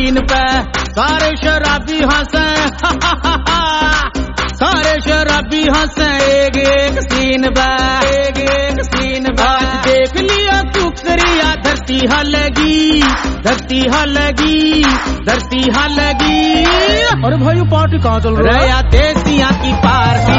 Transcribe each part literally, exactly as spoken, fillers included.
Scene पे सारे शराबी हंसे, सारे शराबी हंसे एक एक सीन पे, एक एक सीन पे। आज देख लिया तू करिया धरती हलगी, धरती हलगी, धरती हलगी। अरे भाई वो पार्टी कहाँ चल रहा है? रया देसिया की पार्टी,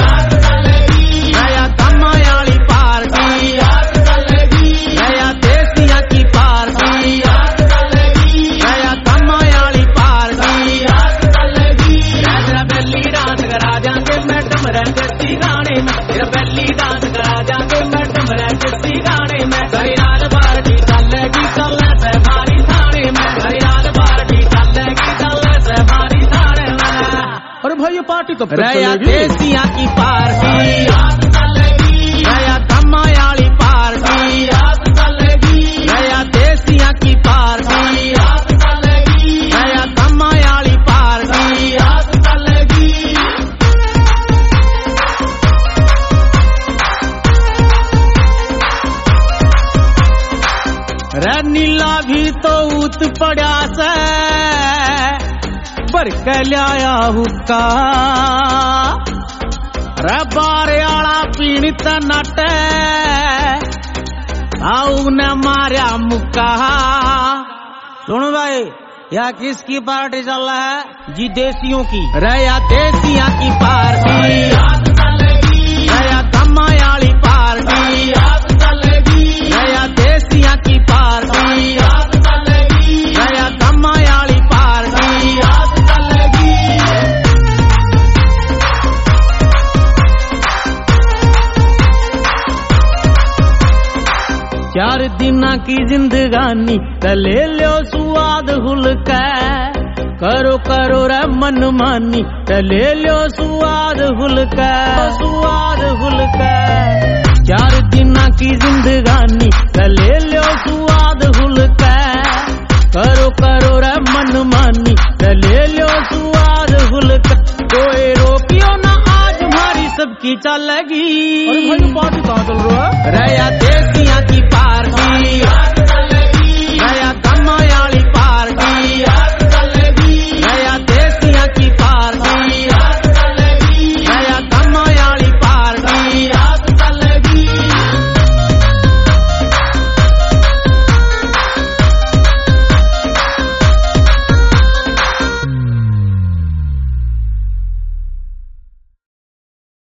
रया कमायाली पार्टी, रया देसिया की पार्टी, रया कमायाली पार्टी। तेरा बेली डांस करा जाएंगे मैडम रंगती गाने में, तेरा बेली डांस करा जाएंगे मैडम रंगती गाने में। करी रात पार्टी चलेगी चलने से भारी थाने में, करी रात पार्टी चलेगी चलने से भारी थाने में। अरे भाई ये पार्टी कब तक रया चलेगी? देसिया की पार्टी, रया कमायाली पार्टी, रया देसिया की पार्टी, रया कमायाली पार्टी। रे नीला भी तो उत पड़ा से बर के लिया हुक्का, रे बारे आला पीड़ित नटे आऊ ने मारिया मुक्का। सुन भाई या किसकी पार्टी चल रहा है? जी देसियों की। रया देसिया की पार्टी, रया कमायाली पार्टी, रया देसिया की पार्टी, रया कमायाली पार्टी। चार दिना की जिंदगानी तले लो सुआद हुलका, करो करो रे मन मानी तले लो सुआद हुलका, सुआद हुलका। चार दिना की जिंदगानी तले लो सुआद हुलका, करो करो रे मन मानी तले लो सुआद हुलका। कोई रोकियो ना आज हमारी सबकी चलेगी। अरे भाई ये पार्टी कहाँ चल रहा है? रया